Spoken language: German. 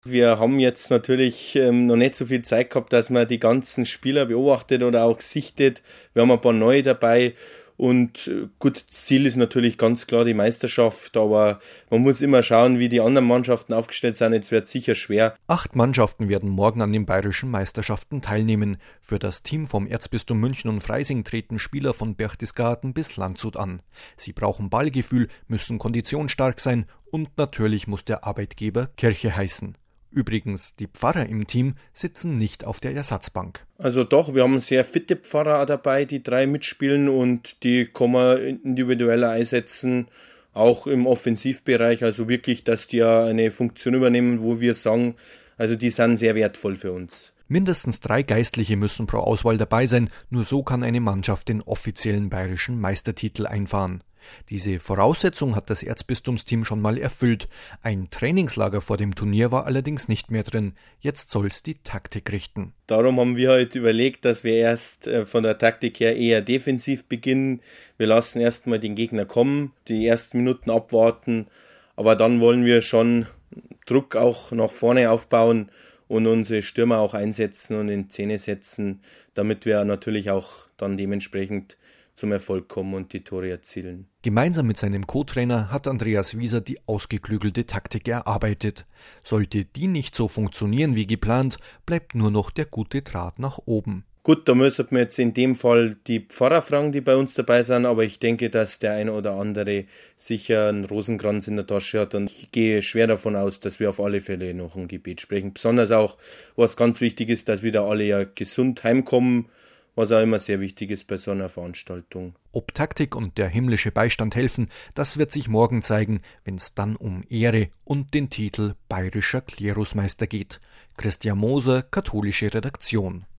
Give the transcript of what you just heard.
Wir haben jetzt natürlich noch nicht so viel Zeit gehabt, dass man die ganzen Spieler beobachtet oder auch sichtet. Wir haben ein paar neue dabei und gut, das Ziel ist natürlich ganz klar die Meisterschaft, aber man muss immer schauen, wie die anderen Mannschaften aufgestellt sind. Jetzt wird es sicher schwer. 8 Mannschaften werden morgen an den bayerischen Meisterschaften teilnehmen. Für das Team vom Erzbistum München und Freising treten Spieler von Berchtesgaden bis Landshut an. Sie brauchen Ballgefühl, müssen konditionsstark sein und natürlich muss der Arbeitgeber Kirche heißen. Übrigens, die Pfarrer im Team sitzen nicht auf der Ersatzbank. Also doch, wir haben sehr fitte Pfarrer auch dabei, die 3 mitspielen und die kann man individuell einsetzen, auch im Offensivbereich. Also wirklich, dass die ja eine Funktion übernehmen, wo wir sagen, also die sind sehr wertvoll für uns. Mindestens 3 Geistliche müssen pro Auswahl dabei sein, nur so kann eine Mannschaft den offiziellen bayerischen Meistertitel einfahren. Diese Voraussetzung hat das Erzbistumsteam schon mal erfüllt. Ein Trainingslager vor dem Turnier war allerdings nicht mehr drin. Jetzt soll's die Taktik richten. Darum haben wir halt überlegt, dass wir erst von der Taktik her eher defensiv beginnen. Wir lassen erstmal den Gegner kommen, die ersten Minuten abwarten, aber dann wollen wir schon Druck auch nach vorne aufbauen und unsere Stürmer auch einsetzen und in Szene setzen, damit wir natürlich auch dann dementsprechend zum Erfolg kommen und die Tore erzielen. Gemeinsam mit seinem Co-Trainer hat Andreas Wieser die ausgeklügelte Taktik erarbeitet. Sollte die nicht so funktionieren wie geplant, bleibt nur noch der gute Draht nach oben. Gut, da müssen wir jetzt in dem Fall die Pfarrer fragen, die bei uns dabei sind, aber ich denke, dass der eine oder andere sicher einen Rosenkranz in der Tasche hat und ich gehe schwer davon aus, dass wir auf alle Fälle noch ein Gebet sprechen. Besonders auch, was ganz wichtig ist, dass wieder alle ja gesund heimkommen, was auch immer sehr wichtig ist bei so einer Veranstaltung. Ob Taktik und der himmlische Beistand helfen, das wird sich morgen zeigen, wenn es dann um Ehre und den Titel Bayerischer Klerusmeister geht. Christian Moser, Katholische Redaktion.